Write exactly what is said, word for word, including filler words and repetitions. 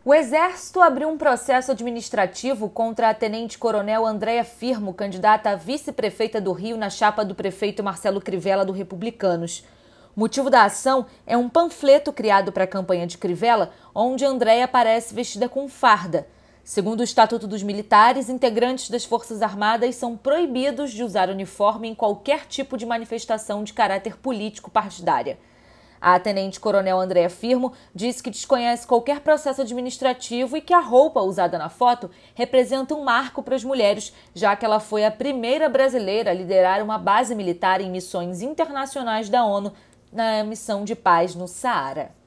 O Exército abriu um processo administrativo contra a tenente-coronel Andréa Firmo, candidata a vice-prefeita do Rio na chapa do prefeito Marcelo Crivella, do Republicanos. O motivo da ação é um panfleto criado para a campanha de Crivella, onde Andréa aparece vestida com farda. Segundo o Estatuto dos Militares, integrantes das Forças Armadas são proibidos de usar uniforme em qualquer tipo de manifestação de caráter político partidária. A tenente-coronel Andréa Firmo disse que desconhece qualquer processo administrativo e que a roupa usada na foto representa um marco para as mulheres, já que ela foi a primeira brasileira a liderar uma base militar em missões internacionais da ONU na missão de paz no Saara.